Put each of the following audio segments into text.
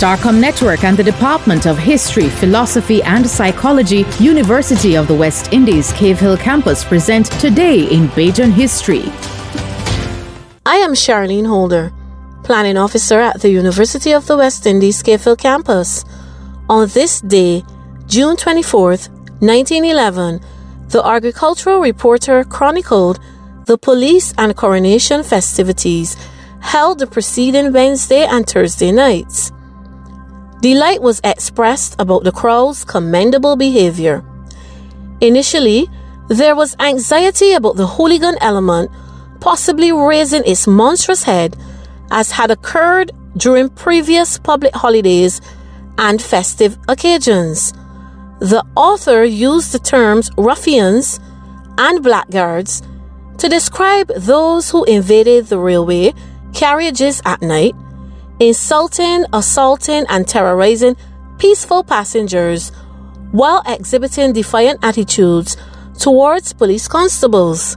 Starcom Network and the Department of History, Philosophy and Psychology, University of the West Indies, Cave Hill Campus present Today in Bajan History. I am Charlene Holder, Planning Officer at the University of the West Indies, Cave Hill Campus. On this day, June 24th, 1911, the Agricultural Reporter chronicled the police and coronation festivities held the preceding Wednesday and Thursday nights. Delight was expressed about the crowd's commendable behavior. Initially, there was anxiety about the hooligan element possibly raising its monstrous head, as had occurred during previous public holidays and festive occasions. The author used the terms ruffians and blackguards to describe those who invaded the railway carriages at night, insulting, assaulting, and terrorizing peaceful passengers while exhibiting defiant attitudes towards police constables.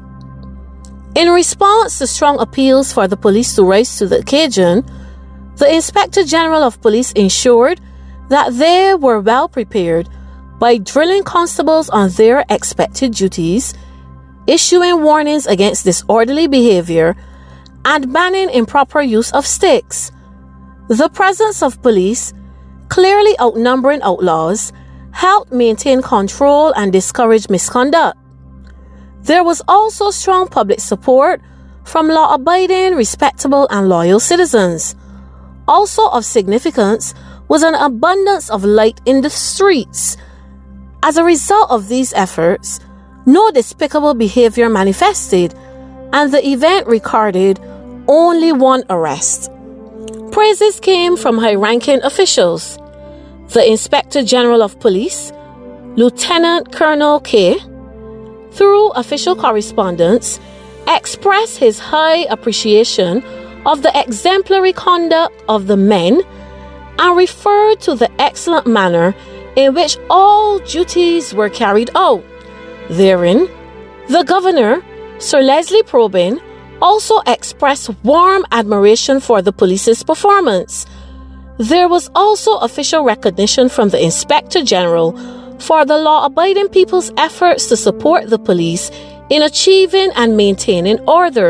In response to strong appeals for the police to rise to the occasion, the Inspector General of Police ensured that they were well prepared by drilling constables on their expected duties, issuing warnings against disorderly behavior, and banning improper use of sticks. The presence of police, clearly outnumbering outlaws, helped maintain control and discourage misconduct. There was also strong public support from law-abiding, respectable, and loyal citizens. Also of significance was an abundance of light in the streets. As a result of these efforts, no despicable behavior manifested, and the event recorded only one arrest. Praises came from high-ranking officials. The Inspector General of Police, Lieutenant Colonel K, through official correspondence, expressed his high appreciation of the exemplary conduct of the men and referred to the excellent manner in which all duties were carried out. Therein, the Governor, Sir Leslie Probyn, also expressed warm admiration for the police's performance. There was also official recognition from the Inspector General for the law-abiding people's efforts to support the police in achieving and maintaining order.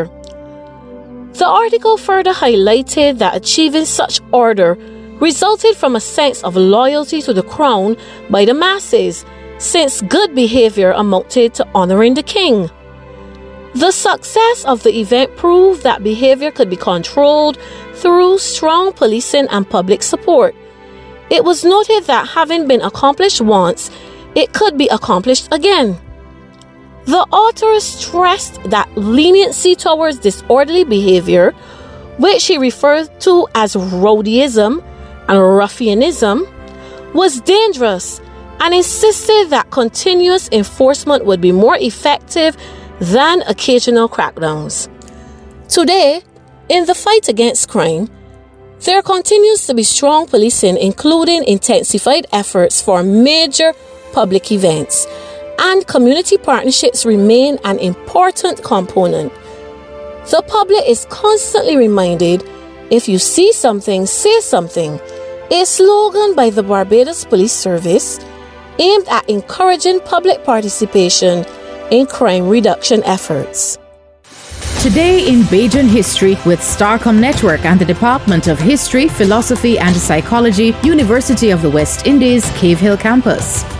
The article further highlighted that achieving such order resulted from a sense of loyalty to the crown by the masses, since good behavior amounted to honoring the king. The success of the event proved that behavior could be controlled through strong policing and public support. It was noted that having been accomplished once, it could be accomplished again. The author stressed that leniency towards disorderly behavior, which he referred to as rowdyism and ruffianism, was dangerous, and insisted that continuous enforcement would be more effective than occasional crackdowns. Today, in the fight against crime, there continues to be strong policing, including intensified efforts for major public events, and community partnerships remain an important component. The public is constantly reminded, "If you see something, say something," a slogan by the Barbados Police Service aimed at encouraging public participation in crime reduction efforts. Today in Bajan History with Starcom Network and the Department of History, Philosophy and Psychology, University of the West Indies, Cave Hill Campus.